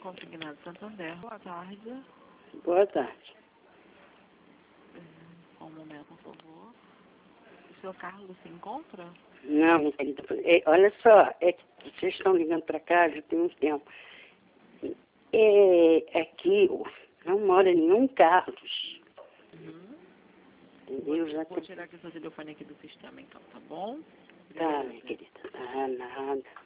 Consignado Santander. Boa tarde. Boa tarde. Um momento, por favor. O senhor Carlos se encontra? Não, minha querida. Olha só, é que vocês estão ligando para cá já tem um tempo. Aqui não mora nenhum Carlos. Entendeu? Vou tirar aqui seu telefone aqui do sistema, então, tá bom? Tá, minha querida. Tá, nada.